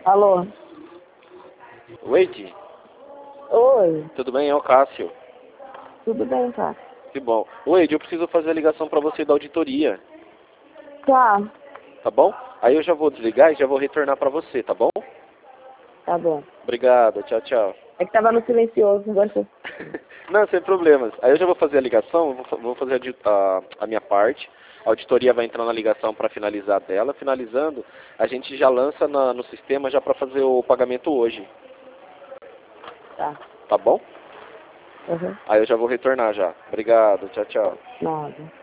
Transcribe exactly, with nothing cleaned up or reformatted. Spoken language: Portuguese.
Alô? Wade, Oi, tudo bem? É o Cássio. tudo bem, tá? Que bom. Wade, eu preciso fazer a ligação para você da auditoria, Tá, tá bom? Aí eu já vou desligar e já vou retornar para você, tá bom? tá bom. Obrigado, tchau, tchau. É que tava no silencioso, agora você... Não, sem problemas. Aí eu já vou fazer a ligação, eu vou, fa- vou fazer a, di- a, a minha parte. A auditoria vai entrar na ligação para finalizar dela. Finalizando, a gente já lança na- no sistema já para fazer o pagamento hoje, Tá, tá bom? uhum, Aí eu já vou retornar já. Obrigado, tchau, tchau. nada.